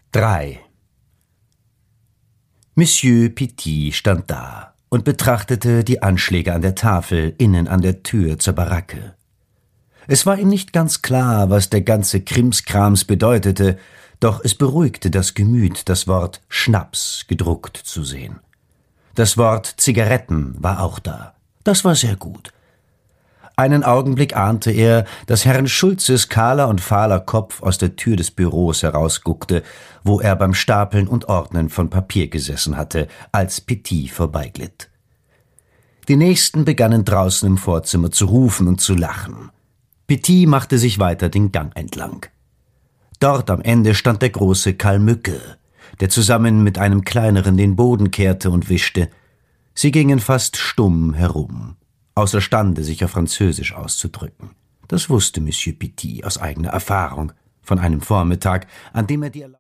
3. Monsieur Petit stand da und betrachtete die Anschläge an der Tafel innen an der Tür zur Baracke. Es war ihm nicht ganz klar, was der ganze Krimskrams bedeutete, doch es beruhigte das Gemüt, das Wort Schnaps gedruckt zu sehen. Das Wort Zigaretten war auch da. Das war sehr gut. Einen Augenblick ahnte er, dass Herrn Schulzes kahler und fahler Kopf aus der Tür des Büros herausguckte, wo er beim Stapeln und Ordnen von Papier gesessen hatte, als Petit vorbeiglitt. Die Nächsten begannen draußen im Vorzimmer zu rufen und zu lachen. Petit machte sich weiter den Gang entlang. Dort am Ende stand der große Kalmücke, der zusammen mit einem kleineren den Boden kehrte und wischte. Sie gingen fast stumm herum, außerstande, sich auf Französisch auszudrücken. Das wusste Monsieur Petit aus eigener Erfahrung von einem Vormittag, an dem er die